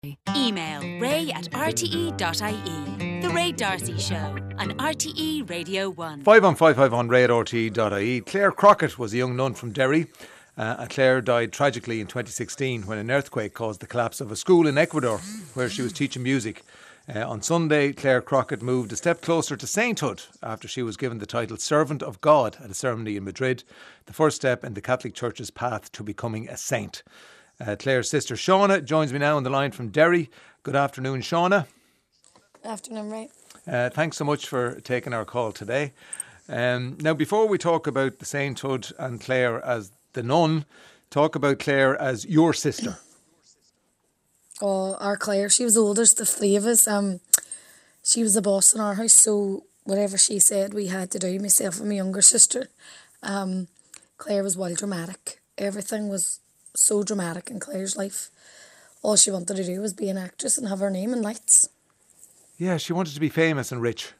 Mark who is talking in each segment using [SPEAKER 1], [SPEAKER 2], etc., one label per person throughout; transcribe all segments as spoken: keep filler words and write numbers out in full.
[SPEAKER 1] Email ray at r t e dot i e. The Ray D'Arcy Show on R T E Radio one.
[SPEAKER 2] five one five five on ray at r t e dot i e. Claire Crockett was a young nun from Derry. Uh, and Claire died tragically in twenty sixteen when an earthquake caused the collapse of a school in Ecuador where she was teaching music. Uh, on Sunday, Claire Crockett moved a step closer to sainthood after she was given the title Servant of God at a ceremony in Madrid, the first step in the Catholic Church's path to becoming a saint. Uh, Claire's sister Shauna joins me now on the line from Derry. Good afternoon, Shauna.
[SPEAKER 3] Afternoon, Ray.
[SPEAKER 2] Uh, thanks so much for taking our call today. Um, now, before we talk about the sainthood and Claire as the nun, talk about Claire as your sister.
[SPEAKER 3] Oh, our Claire, she was the oldest of three of us. Um, she was the boss in our house, so whatever she said we had to do, myself and my younger sister. Um, Claire was well dramatic. Everything was so dramatic in Claire's life. All she wanted to do was be an actress and have her name in lights.
[SPEAKER 2] Yeah, she wanted to be famous and rich.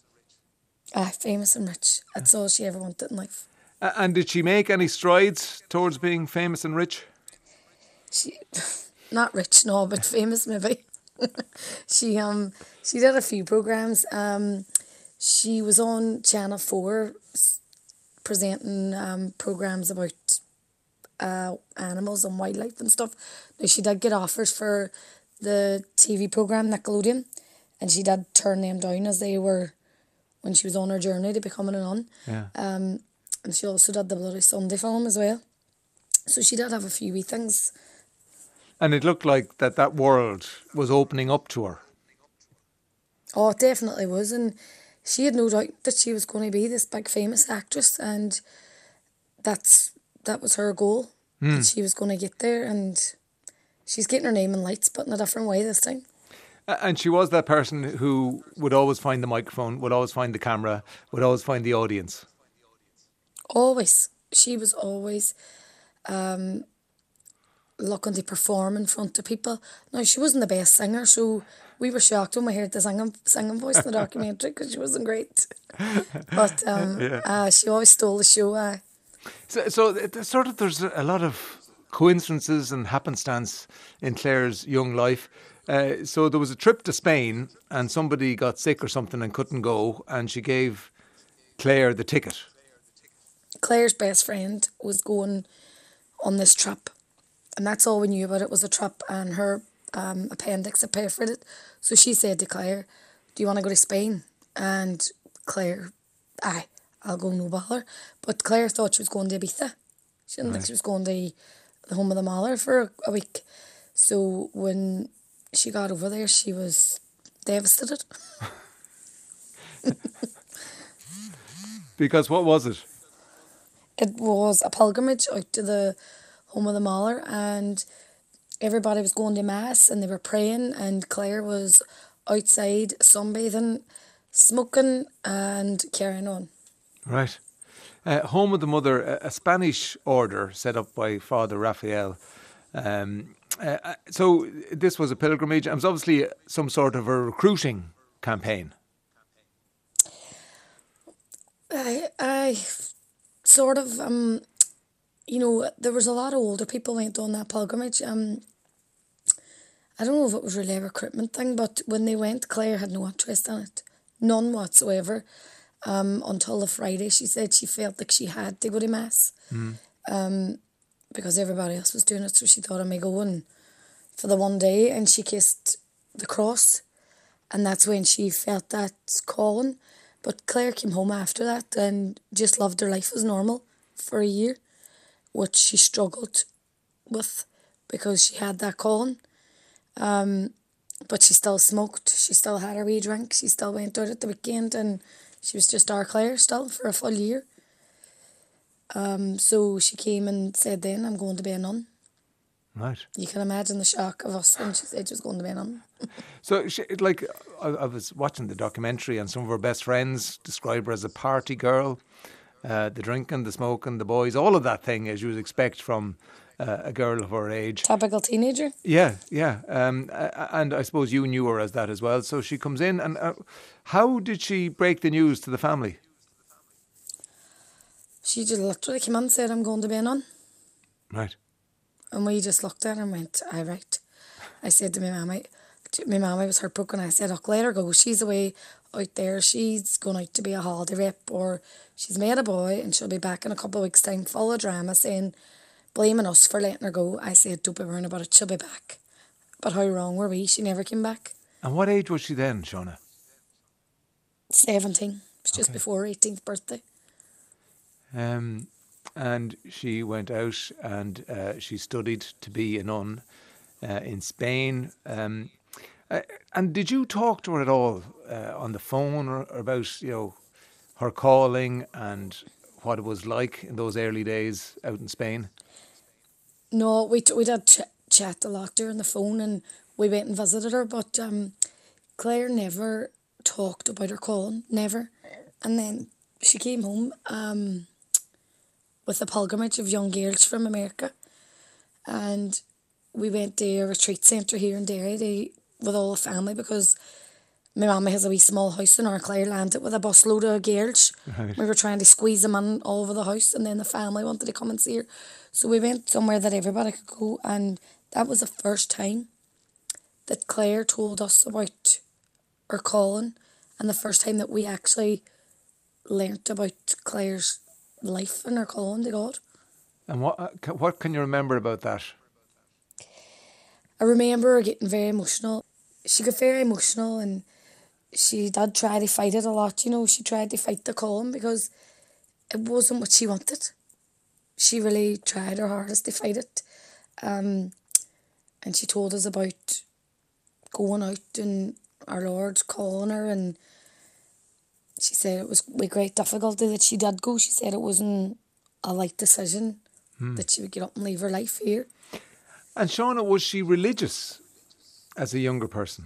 [SPEAKER 3] Ah, famous and rich. That's all she ever wanted in life.
[SPEAKER 2] Uh, and did she make any strides towards being famous and rich?
[SPEAKER 3] She... Not rich, no, but famous maybe. she um she did a few programmes. Um, she was on Channel four presenting um programmes about uh animals and wildlife and stuff. Now she did get offers for the T V programme Nickelodeon, and she did turn them down as they were when she was on her journey to becoming a nun.
[SPEAKER 2] Yeah.
[SPEAKER 3] Um, and she also did the Bloody Sunday film as well. So she did have a few wee things.
[SPEAKER 2] And it looked like that that world was opening up to her.
[SPEAKER 3] Oh, it definitely was. And she had no doubt that she was going to be this big famous actress, and that's that was her goal. Mm. That she was going to get there, and she's getting her name in lights, but in a different way this time.
[SPEAKER 2] And she was that person who would always find the microphone, would always find the camera, would always find the audience.
[SPEAKER 3] Always. She was always... Um, looking to perform in front of people. Now, she wasn't the best singer, so we were shocked when we heard the singing, singing voice in the documentary because she wasn't great. But um, yeah. uh, she always stole the show. Uh.
[SPEAKER 2] So, so it, sort of there's a lot of coincidences and happenstance in Claire's young life. Uh, so there was a trip to Spain and somebody got sick or something and couldn't go, and she gave Claire the ticket.
[SPEAKER 3] Claire's best friend was going on this trip. And that's all we knew about it was a trip, and her um, appendix had perforated. So she said to Claire, do you want to go to Spain? And Claire, aye, I'll go, no bother. But Claire thought she was going to Ibiza. She didn't right. think she was going to the home of the Mahler for a, a week. So when she got over there, she was devastated.
[SPEAKER 2] Because what was it?
[SPEAKER 3] It was a pilgrimage out to the home of the Mahler, and everybody was going to mass and they were praying, and Claire was outside sunbathing, smoking and carrying on.
[SPEAKER 2] Right. Uh, home of the Mother, a, a Spanish order set up by Father Raphael. Um, uh, so this was a pilgrimage. It was obviously some sort of a recruiting campaign.
[SPEAKER 3] I, I sort of... um. You know, there was a lot of older people went on that pilgrimage. Um, I don't know if it was really a recruitment thing, but when they went, Claire had no interest in it. None whatsoever. Um, until the Friday, she said she felt like she had to go to Mass. Mm. Um, because everybody else was doing it, so she thought I may go in for the one day, and she kissed the cross. And that's when she felt that calling. But Claire came home after that and just loved her life as normal for a year, which she struggled with because she had that calling. Um, but she still smoked, she still had her wee drink, she still went out at the weekend, and she was just our Claire still for a full year. Um, so she came and said then, I'm going to be a nun.
[SPEAKER 2] Right.
[SPEAKER 3] You can imagine the shock of us when she said she was going to be a nun.
[SPEAKER 2] So, she, like, I, I was watching the documentary, and some of her best friends describe her as a party girl. Uh, the drinking, the smoking, the boys, all of that thing as you would expect from uh, a girl of her age.
[SPEAKER 3] Typical teenager.
[SPEAKER 2] Yeah, yeah. Um, uh, and I suppose you knew her as that as well. So she comes in, and uh, how did she break the news to the family?
[SPEAKER 3] She just literally came in and said, I'm going to be a nun.
[SPEAKER 2] Right.
[SPEAKER 3] And we just looked at her and went, aye, right. I said to my mammy, to my mammy was heartbroken. I said, "Oh, let her go. She's away out there. She's going out to be a holiday rep, or she's made a boy and she'll be back in a couple of weeks' time, full of drama, saying, blaming us for letting her go." I said, "Don't be worrying about it. She'll be back." But how wrong were we? She never came back.
[SPEAKER 2] And what age was she then, Shauna?
[SPEAKER 3] seventeen. It was just
[SPEAKER 2] Okay.
[SPEAKER 3] before her eighteenth birthday.
[SPEAKER 2] Um, and she went out and uh, she studied to be a nun uh, in Spain. Um, uh, and did you talk to her at all uh, on the phone or, or about, you know, her calling and what it was like in those early days out in Spain?
[SPEAKER 3] No, we t- we did ch- chat a lot during the phone, and we went and visited her, but um, Claire never talked about her calling, never. And then she came home um, with a pilgrimage of young girls from America, and we went to a retreat centre here in Derry to, with all the family, because my mama has a wee small house and our Claire landed with a busload of girls.
[SPEAKER 2] Right.
[SPEAKER 3] We were trying to squeeze them in all over the house, and then the family wanted to come and see her. So we went somewhere that everybody could go, and that was the first time that Claire told us about her calling, and the first time that we actually learnt about Claire's life and her calling to God.
[SPEAKER 2] And what uh, ca- what can you remember about that?
[SPEAKER 3] I remember her getting very emotional. She got very emotional, and she did try to fight it a lot, you know. She tried to fight the calling because it wasn't what she wanted. She really tried her hardest to fight it. Um, and she told us about going out and our Lord calling her, and she said it was with great difficulty that she did go. She said it wasn't a light decision that she would get up and leave her life here.
[SPEAKER 2] And Shauna, was she religious as a younger person?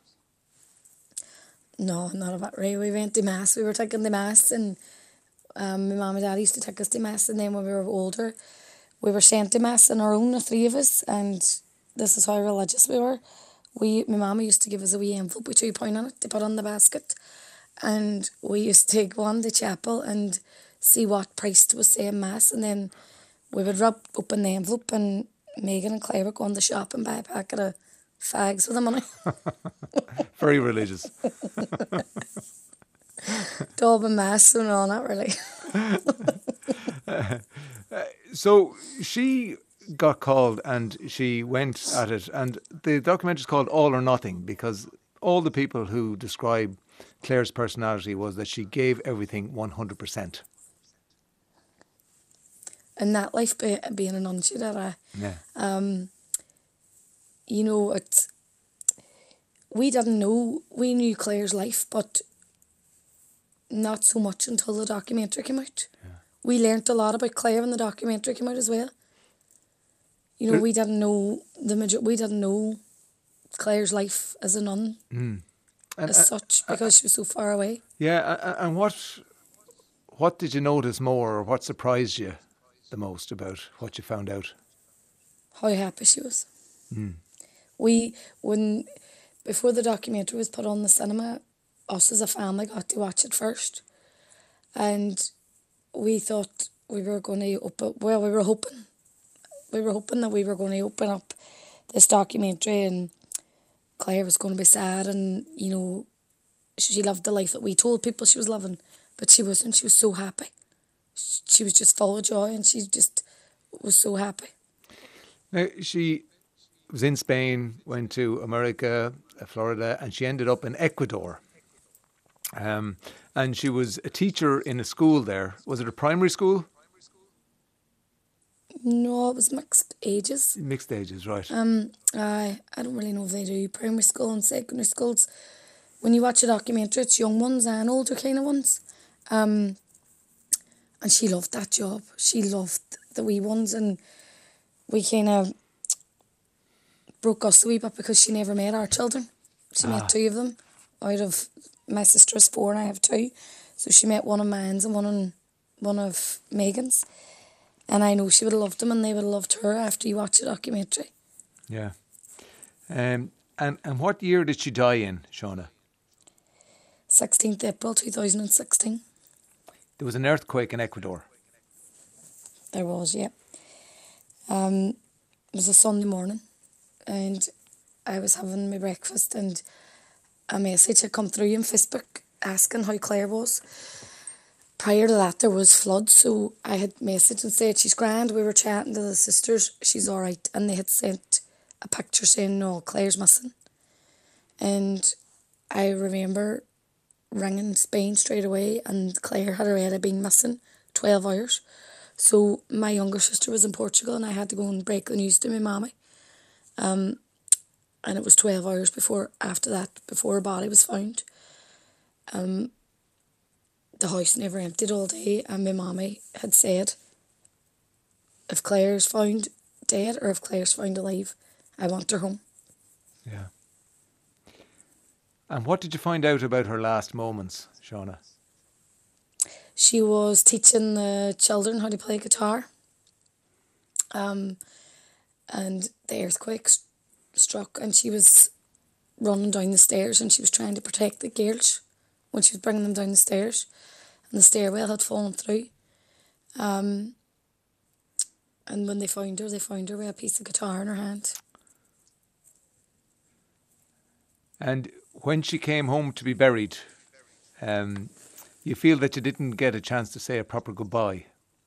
[SPEAKER 3] No, not about Ray. We went to Mass. We were taking the Mass, and um, my mum and dad used to take us to Mass, and then when we were older, we were sent to Mass on our own, the three of us, and this is how religious we were. We, my mama used to give us a wee envelope with two pound on it to put on the basket, and we used to go on to chapel and see what priest was saying Mass, and then we would rub open the envelope, and Megan and Claire would go on the shop and buy a packet of fags with the money.
[SPEAKER 2] Very religious.
[SPEAKER 3] Dub and Mass, so no, not really.
[SPEAKER 2] So she got called and she went at it, and the documentary is called All or Nothing because all the people who describe Claire's personality was that she gave everything one hundred percent.
[SPEAKER 3] In that life, be, being a nun, she did. Uh,
[SPEAKER 2] Yeah.
[SPEAKER 3] um, you know, it's, we didn't know, we knew Claire's life, but not so much until the documentary came out.
[SPEAKER 2] Yeah.
[SPEAKER 3] We learnt a lot about Claire when the documentary came out as well. You know,
[SPEAKER 2] But-
[SPEAKER 3] we didn't know the major- we didn't know Claire's life as a nun
[SPEAKER 2] And,
[SPEAKER 3] as
[SPEAKER 2] uh,
[SPEAKER 3] such because she was so far away.
[SPEAKER 2] yeah, a- a- and what what did you notice more, or what surprised you the most about what you found out?
[SPEAKER 3] How happy she was.
[SPEAKER 2] Mm.
[SPEAKER 3] We, when, before the documentary was put on the cinema, us as a family got to watch it first. And we thought we were going to open, well, we were hoping, we were hoping that we were going to open up this documentary and Claire was going to be sad, and, you know, she loved the life that we told people she was living, but she wasn't. She was so happy. She was just full of joy, and she just was so happy.
[SPEAKER 2] Now, she was in Spain, went to America, uh, Florida, and she ended up in Ecuador. Um, and she was a teacher in a school there. Was it a primary school?
[SPEAKER 3] No, it was mixed ages.
[SPEAKER 2] Mixed ages, right.
[SPEAKER 3] Um, I I don't really know if they do primary school and secondary schools. When you watch a documentary, it's young ones and older kind of ones. Um, and she loved that job. She loved the wee ones, and we kind of broke us a wee bit because she never met our children. She
[SPEAKER 2] Ah.
[SPEAKER 3] met two of them out of my sister's four, and I have two. So she met one of mine's and one of one of Megan's. And I know she would have loved them, and they would have loved her after you watch the documentary.
[SPEAKER 2] Yeah. Um, and, and what year did she die in, Shauna?
[SPEAKER 3] sixteenth April two thousand sixteen.
[SPEAKER 2] There was an earthquake in Ecuador.
[SPEAKER 3] There was, yeah. Um, it was a Sunday morning, and I was having my breakfast and a message had come through on Facebook asking how Claire was. Prior to that, there was floods, so I had messaged and said she's grand. We were chatting to the sisters, she's all right, and they had sent a picture saying, no, Claire's missing. And I remember ringing Spain straight away, and Claire had already been missing twelve hours. So my younger sister was in Portugal, and I had to go and break the news to my mammy. Um, and it was twelve hours before, after that, before her body was found. Um, the house never emptied all day, and my mammy had said, if Claire's found dead or if Claire's found alive, I want her home.
[SPEAKER 2] Yeah. And what did you find out about her last moments, Shauna?
[SPEAKER 3] She was teaching the children how to play guitar. Um, and the earthquake st- struck, and she was running down the stairs, and she was trying to protect the girls when she was bringing them down the stairs, and the stairwell had fallen through. Um, and when they found her, they found her with a piece of guitar in her hand.
[SPEAKER 2] And when she came home to be buried, um, you feel that you didn't get a chance to say a proper goodbye.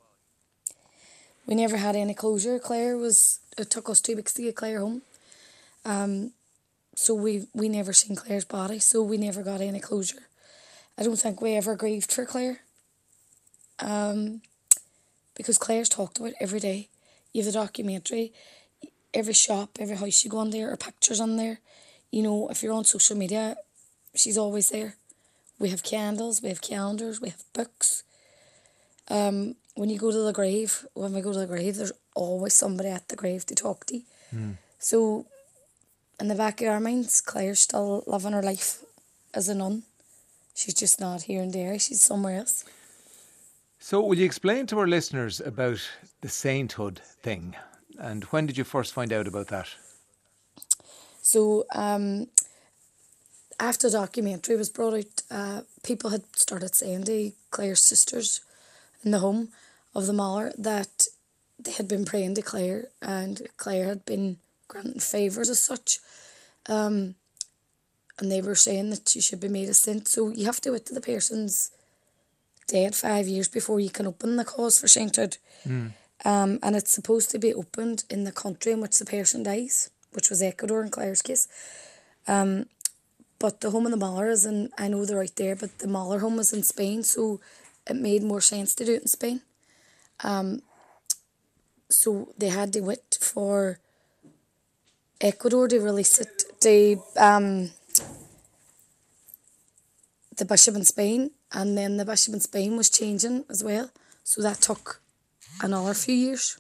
[SPEAKER 3] We never had any closure. Claire was, it took us two weeks to get Claire home. Um, so we we never seen Claire's body, so we never got any closure. I don't think we ever grieved for Claire. Um, because Claire's talked about every day. You have the documentary, every shop, every house you go on there, or pictures on there. You know, if you're on social media, she's always there. We have candles, we have calendars, we have books. Um, when you go to the grave, when we go to the grave, there's always somebody at the grave to talk to. Mm. So, in the back of our minds, Claire's still living her life as a nun. She's just not here in Derry, she's somewhere else.
[SPEAKER 2] So, will you explain to our listeners about the sainthood thing? And when did you first find out about that?
[SPEAKER 3] So, um, after the documentary was brought out, uh, people had started saying to Claire's sisters in the home of the Mahler that they had been praying to Claire, and Claire had been granting favours as such. Um, and they were saying that she should be made a saint. So you have to wait till the person's dead five years before you can open the cause for sainthood. Mm. Um, and it's supposed to be opened in the country in which the person dies, which was Ecuador in Claire's case. Um, but the home of the Mahler is in, I know they're out there, but the Mahler home is in Spain, so it made more sense to do it in Spain. Um, so they had to wait for Ecuador to release it. The, um, the bishop in Spain, and then the bishop in Spain was changing as well, so that took another few years.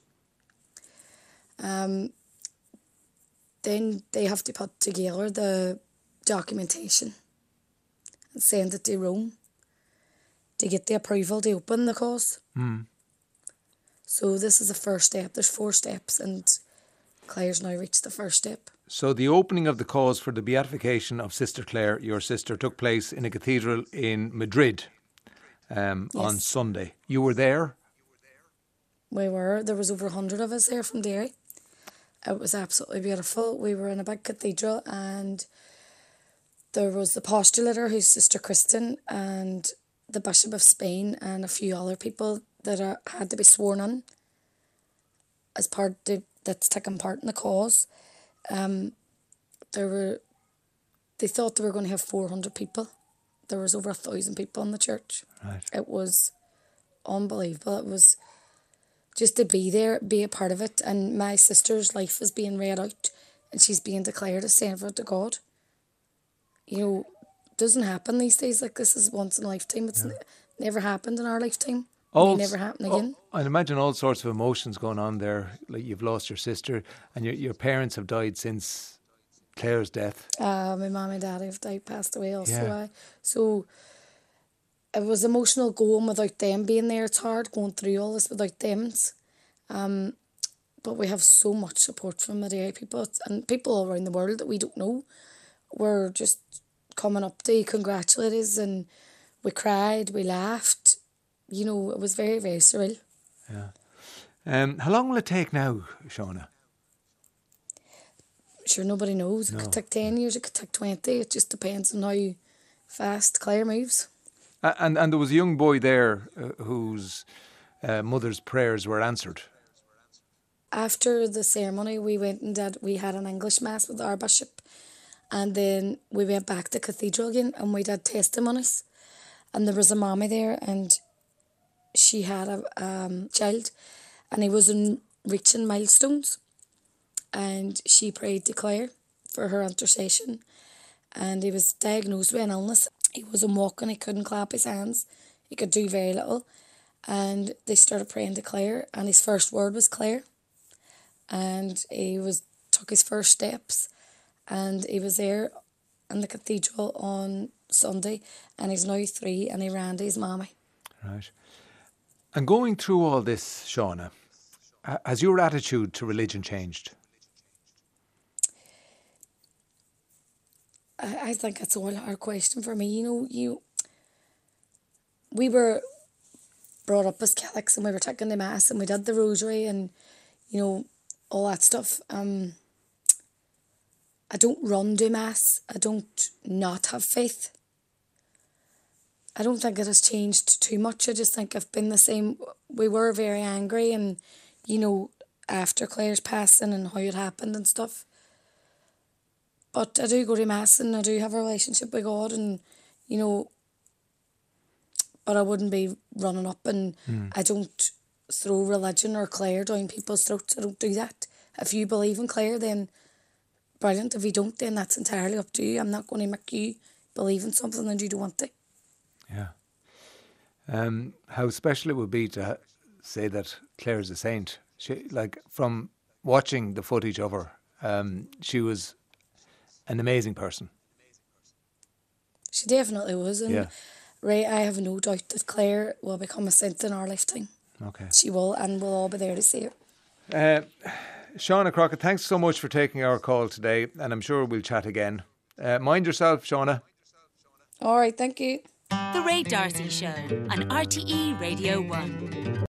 [SPEAKER 3] Um, then they have to put together the documentation and send it to Rome to get the approval to open the cause. Mm. So this is the first step. There's four steps, and Claire's now reached the first step.
[SPEAKER 2] So the opening of the cause for the beatification of Sister Claire, your sister, took place in a cathedral in Madrid um, yes. on Sunday. You were there?
[SPEAKER 3] We were. There was over a hundred of us there from Derry. It was absolutely beautiful. We were in a big cathedral, and there was the postulator, who's Sister Kristen, and the Bishop of Spain, and a few other people that are, had to be sworn in as part of, that's taking part in the cause. Um, there were, they thought they were going to have four hundred people. There was over a thousand people in the church. Right. It was unbelievable. It was just to be there, be a part of it, and my sister's life is being read out, and she's being declared a saint to God. You know, it doesn't happen these days. Like, this is once in a lifetime. It's yeah. n- never happened in our lifetime. All, may never happen again.
[SPEAKER 2] Oh, I imagine all sorts of emotions going on there. Like, you've lost your sister, and your your parents have died since Claire's death.
[SPEAKER 3] Uh, my mum and dad have died, passed away also. Yeah. Uh, so it was emotional going without them being there. It's hard going through all this without them. Um, but we have so much support from the Derry people, and people all around the world that we don't know. Were just coming up to congratulate us, and we cried, we laughed. You know, it was very, very surreal.
[SPEAKER 2] Yeah. Um, how long will it take now, Shauna?
[SPEAKER 3] sure, nobody knows. It
[SPEAKER 2] No.
[SPEAKER 3] could take ten years, it could take twenty. It just depends on how fast Claire moves.
[SPEAKER 2] A- And and there was a young boy there uh, whose uh, mother's prayers were answered.
[SPEAKER 3] After the ceremony, we went and did, we had an English mass with our bishop, and then we went back to cathedral again and we did testimonies. And there was a mommy there, and she had a um, child, and he was in reaching milestones, and she prayed to Claire for her intercession, and he was diagnosed with an illness. He wasn't walking, he couldn't clap his hands, he could do very little, and they started praying to Claire, and his first word was Claire, and he was took his first steps, and he was there in the cathedral on Sunday, and he's now three, and he ran to his mommy.
[SPEAKER 2] Right. And going through all this, Shauna, ha- has your attitude to religion changed?
[SPEAKER 3] I, I think it's all a hard question for me. You know, you we were brought up as Catholics, and we were taking the mass, and we did the rosary, and you know, all that stuff. Um, I don't run to mass. I don't not have faith. I don't think it has changed too much. I just think I've been the same. We were very angry, and you know, after Claire's passing and how it happened and stuff. But I do go to mass, and I do have a relationship with God, and you know, but I wouldn't be running up, and I don't throw religion or Claire down people's throats. I don't do that. If you believe in Claire, then brilliant. If you don't, then that's entirely up to you. I'm not going to make you believe in something that you don't want to.
[SPEAKER 2] Yeah. Um, how special it would be to ha- say that Claire's a saint. She, like, from watching the footage of her, um, she was an amazing person.
[SPEAKER 3] She definitely was, and
[SPEAKER 2] Yeah.
[SPEAKER 3] Ray, I have no doubt that Claire will become a saint in our lifetime.
[SPEAKER 2] Okay.
[SPEAKER 3] She will, and we'll all be there to see her.
[SPEAKER 2] Uh, Shauna Crockett, thanks so much for taking our call today, and I'm sure we'll chat again. Uh, mind yourself, Shauna.
[SPEAKER 3] All right, thank you.
[SPEAKER 1] The Ray D'Arcy Show on R T E Radio one.